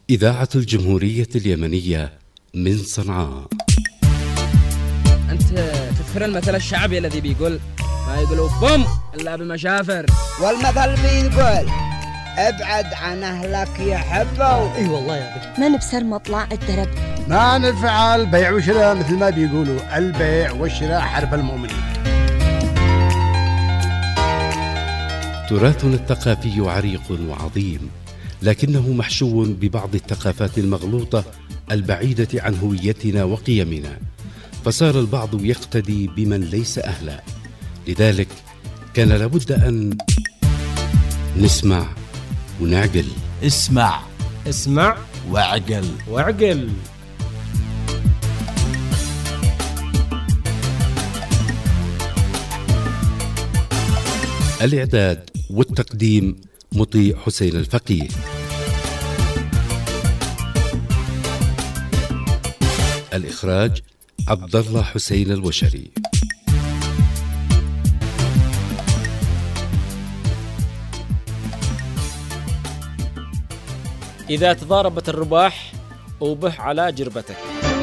إذاعة الجمهورية اليمنية من صنعاء. أنت تذكر المثل الشعبي الذي بيقول ما يقولوا بوم إلا بمشافر، والمثل بيقول ابعد عن أهلك يحبوا. اي والله يا بي. ما نبصر مطلع الدرب، ما نفعل بيع وشراء، مثل ما بيقولوا البيع والشراء حرب المؤمنين. تراثنا الثقافي عريق وعظيم، لكنه محشو ببعض الثقافات المغلوطة البعيدة عن هويتنا وقيمنا، فصار البعض يقتدي بمن ليس أهلا. لذلك كان لابد أن نسمع ونعقل. اسمع واعقل. الإعداد والتقديم مطيع حسين الفقيه. الإخراج عبد الله حسين الوشري. إذا تضاربت الرباح أوبح على جربتك.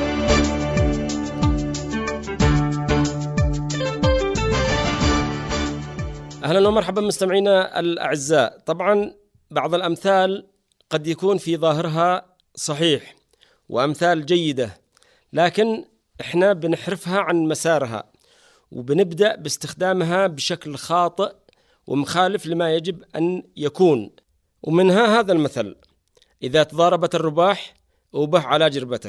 أهلا ومرحبا مستمعينا الأعزاء. طبعا بعض الأمثال قد يكون في ظاهرها صحيح وأمثال جيدة، لكن إحنا بنحرفها عن مسارها وبنبدأ باستخدامها بشكل خاطئ ومخالف لما يجب أن يكون. ومنها هذا المثل: إذا تضاربت الرباح أوبح على جربتك.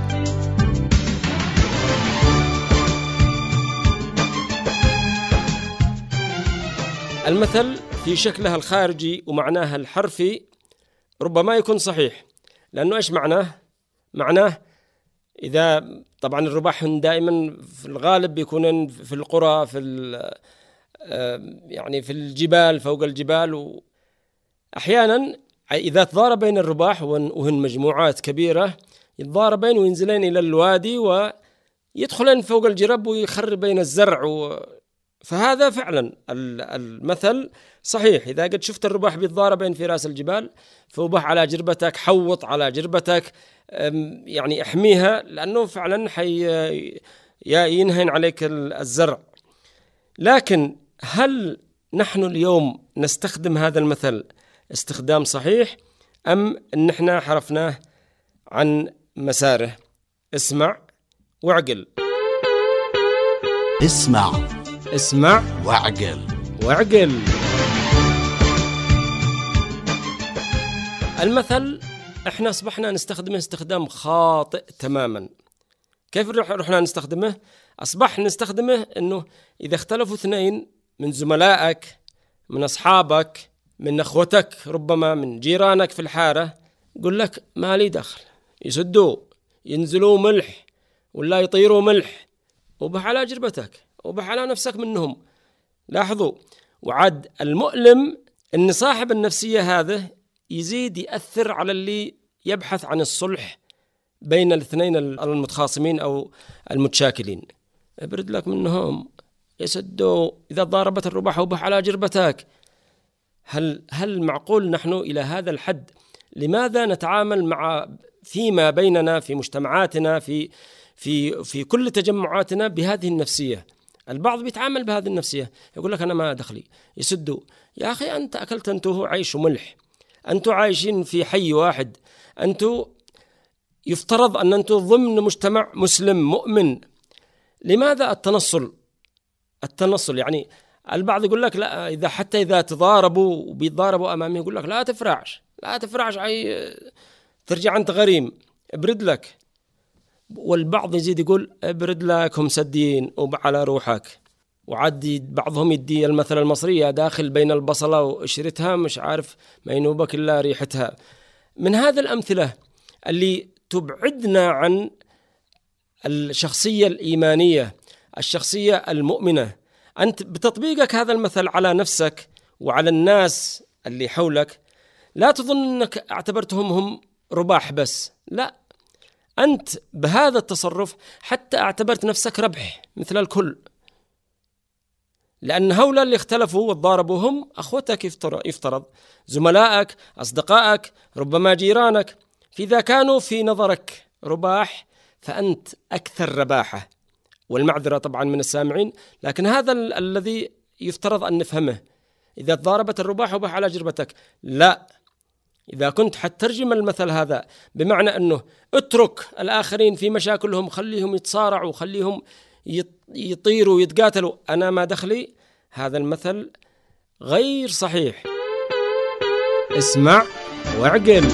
المثل في شكلها الخارجي ومعناها الحرفي ربما يكون صحيح، لأنه إيش معناه إذا طبعا الرباح دائما في الغالب بيكونن في القرى، يعني في الجبال، فوق الجبال، وأحيانا إذا تضارب بين الرباح وهن مجموعات كبيرة يتضاربين وينزلين إلى الوادي ويدخلين فوق الجرب ويخرب بين الزرع فهذا فعلا المثل صحيح. إذا قد شفت الرباح بيتضاربين في رأس الجبال فوبح على جربتك، حوط على جربتك، يعني احميها، لأنه فعلا ينهين عليك الزرع. لكن هل نحن اليوم نستخدم هذا المثل استخدام صحيح أم أن احنا حرفناه عن مساره؟ اسمع واعقل. اسمع واعقل. المثل احنا اصبحنا نستخدمه استخدام خاطئ تماما. كيف رحنا نستخدمه؟ اصبح نستخدمه انه اذا اختلفوا اثنين من زملائك، من اصحابك، من اخوتك، ربما من جيرانك في الحارة، قل لك ما لي دخل، يسدوا ينزلوا ملح ولا يطيروا ملح، وبح على جربتك وبح على نفسك منهم. لاحظوا، وعد المؤلم ان صاحب النفسية هذا يزيد يأثر على اللي يبحث عن الصلح بين الاثنين المتخاصمين او المتشاكلين. ابرد لك منهم، يسدوا، اذا ضاربت الرباح وبح على جربتك. هل معقول نحن إلى هذا الحد؟ لماذا نتعامل فيما بيننا في مجتمعاتنا في كل تجمعاتنا بهذه النفسية؟ البعض بيتعامل بهذه النفسية، يقول لك أنا ما دخلي، يسدوا. يا أخي أنت أكلت أنتوا عيش وملح، أنتوا عايشين في حي واحد، أنتوا يفترض أن أنتوا ضمن مجتمع مسلم مؤمن. لماذا التنصل؟ يعني البعض يقول لك لا، حتى إذا تضاربوا وبيتضاربوا أمامي يقول لك لا تفرعش ترجع أنت غريم، ابرد لك. والبعض يزيد يقول ابرد لك، هم سدين وعلى روحك. وعدي بعضهم يدي المثل المصرية داخل بين البصلة وقشرتها، مش عارف ما ينوبك إلا ريحتها. من هذه الأمثلة اللي تبعدنا عن الشخصية الإيمانية، الشخصية المؤمنة. أنت بتطبيقك هذا المثل على نفسك وعلى الناس اللي حولك لا تظن أنك اعتبرتهم هم رباح بس، لا، أنت بهذا التصرف حتى اعتبرت نفسك ربح مثل الكل، لأن هؤلاء اللي اختلفوا وضاربوا هم أخوتك، يفترض زملائك، أصدقائك، ربما جيرانك. فإذا كانوا في نظرك رباح فأنت أكثر رباحة، والمعذرة طبعا من السامعين، لكن هذا الذي يفترض أن نفهمه. إذا تضاربت الرباح وبح على جربتك، لا. إذا كنت حترجم المثل هذا بمعنى أنه اترك الآخرين في مشاكلهم، خليهم يتصارعوا، خليهم يطيروا ويتقاتلوا، أنا ما دخلي، هذا المثل غير صحيح. اسمع واعقل.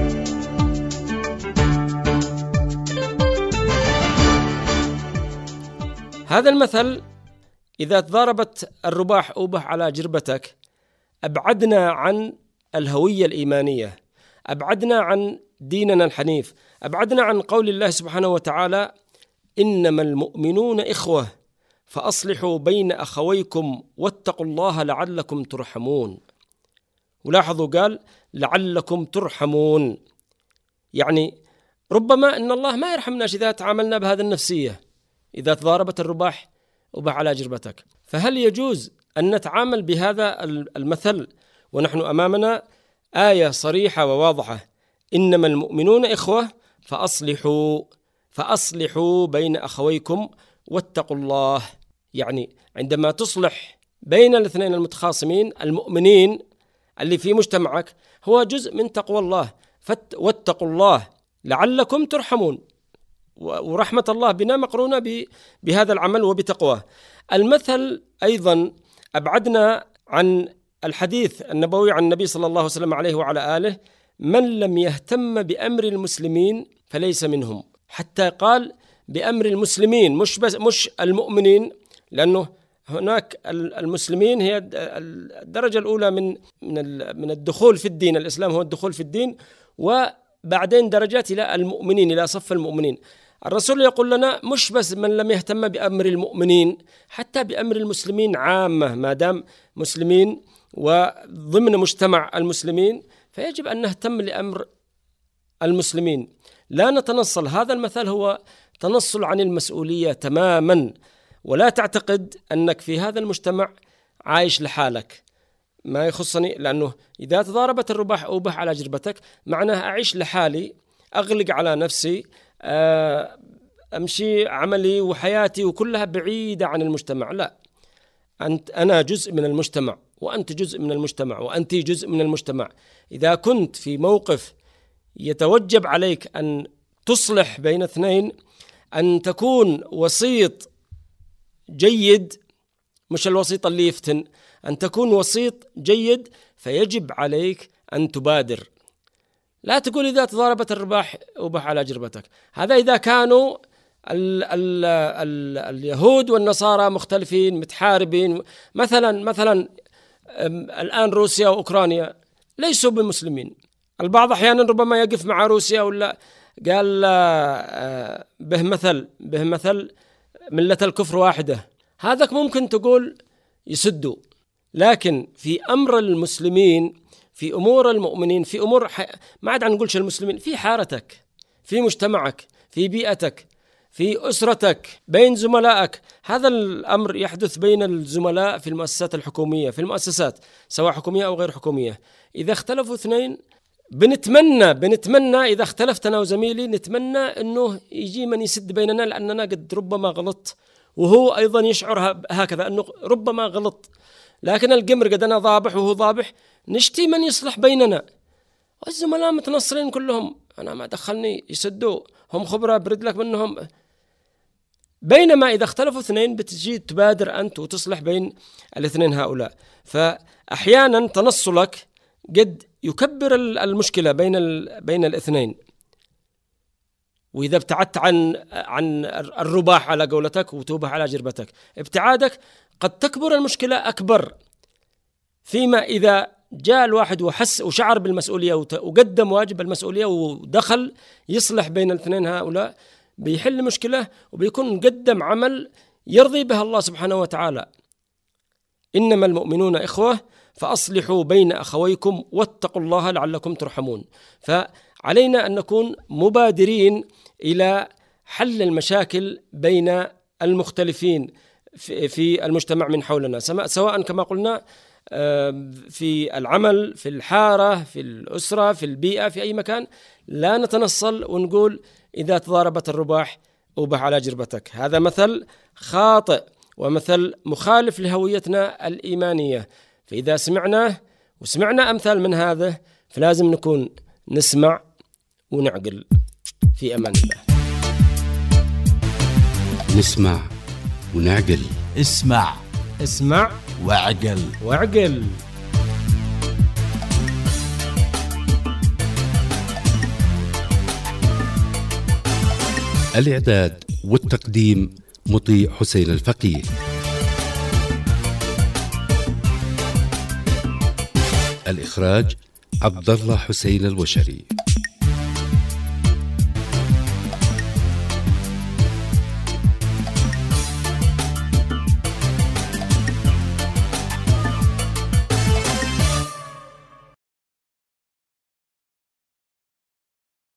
هذا المثل إذا تضاربت الرباح أوبح على جربتك، أبعدنا عن الهوية الإيمانية، أبعدنا عن ديننا الحنيف، أبعدنا عن قول الله سبحانه وتعالى: إنما المؤمنون إخوة فأصلحوا بين أخويكم واتقوا الله لعلكم ترحمون. ولاحظوا قال لعلكم ترحمون، يعني ربما أن الله ما يرحمناش إذا تعاملنا بهذه النفسية، إذا تضاربت الرباح وبح على جربتك. فهل يجوز أن نتعامل بهذا المثل ونحن أمامنا آية صريحة وواضحة: إنما المؤمنون إخوة فأصلحوا بين أخويكم واتقوا الله. يعني عندما تصلح بين الاثنين المتخاصمين المؤمنين اللي في مجتمعك، هو جزء من تقوى الله، واتقوا الله لعلكم ترحمون، ورحمة الله بنا مقرونة بهذا العمل وبتقواه. المثل أيضا أبعدنا عن الحديث النبوي عن النبي صلى الله وسلم عليه وعلى آله: من لم يهتم بأمر المسلمين فليس منهم. حتى قال بأمر المسلمين، مش المؤمنين، لأنه هناك المسلمين هي الدرجة الأولى من الدخول في الدين. الإسلام هو الدخول في الدين، وبعدين درجات إلى المؤمنين، إلى صف المؤمنين. الرسول يقول لنا مش بس من لم يهتم بأمر المؤمنين، حتى بأمر المسلمين عامة، ما دام مسلمين وضمن مجتمع المسلمين فيجب أن نهتم لأمر المسلمين، لا نتنصل. هذا المثل هو تنصل عن المسؤولية تماما، ولا تعتقد أنك في هذا المجتمع عايش لحالك، ما يخصني، لأنه إذا تضاربت الرباح أوبح على جربتك معناه أعيش لحالي، أغلق على نفسي، أمشي عملي وحياتي وكلها بعيدة عن المجتمع. لا، أنا جزء من المجتمع، وأنت جزء من المجتمع، وأنت جزء من المجتمع. إذا كنت في موقف يتوجب عليك أن تصلح بين اثنين، أن تكون وسيط جيد، مش الوسيط اللي يفتن، أن تكون وسيط جيد، فيجب عليك أن تبادر. لا تقول إذا تضاربت الرباح وبح على جربتك. هذا إذا كانوا اليهود والنصارى مختلفين متحاربين، مثلا الآن روسيا وأوكرانيا ليسوا بمسلمين. البعض أحيانا ربما يقف مع روسيا ولا قال به مثل ملة الكفر واحدة، هذاك ممكن تقول يسدوا. لكن في أمر المسلمين، في أمور المؤمنين، في أمور ما عاد نقولش المسلمين، في حارتك، في مجتمعك، في بيئتك، في أسرتك، بين زملائك. هذا الأمر يحدث بين الزملاء في المؤسسات الحكومية، في المؤسسات سواء حكومية أو غير حكومية. إذا اختلفوا اثنين بنتمنى إذا اختلفت أنا وزميلي، نتمنى أنه يجي من يسد بيننا، لأننا قد ربما غلط، وهو أيضا يشعر هكذا أنه ربما غلط. لكن القمر قد أنا ضابح وهو ضابح، نشتي من يصلح بيننا. والزملاء متنصرين كلهم، أنا ما دخلني، يسدوا، هم خبرة، برد لك منهم. بينما إذا اختلفوا اثنين بتجي تبادر أنت وتصلح بين الاثنين هؤلاء. فأحيانا تنصلك قد يكبر المشكلة بين الاثنين. وإذا ابتعدت عن الرباح على قولتك وتوبح على جربتك، ابتعادك قد تكبر المشكلة أكبر. فيما إذا جاء الواحد وحس وشعر بالمسؤولية وقدم واجب المسؤولية ودخل يصلح بين الاثنين هؤلاء، بيحل مشكلة وبيكون قدم عمل يرضي به الله سبحانه وتعالى. إنما المؤمنون إخوة فأصلحوا بين أخويكم واتقوا الله لعلكم ترحمون. فعلينا أن نكون مبادرين إلى حل المشاكل بين المختلفين في المجتمع من حولنا، سواء كما قلنا في العمل، في الحارة، في الأسرة، في البيئة، في أي مكان، لا نتنصل ونقول إذا تضاربت الرباح أوبح على جربتك. هذا مثل خاطئ ومثل مخالف لهويتنا الإيمانية. فإذا سمعنا أمثال من هذا فلازم نكون نسمع ونعقل. في أمان الله. نسمع ونعقل. اسمع وعقل. الإعداد والتقديم مطيع حسين الفقيه. الإخراج عبد الله حسين الوشري.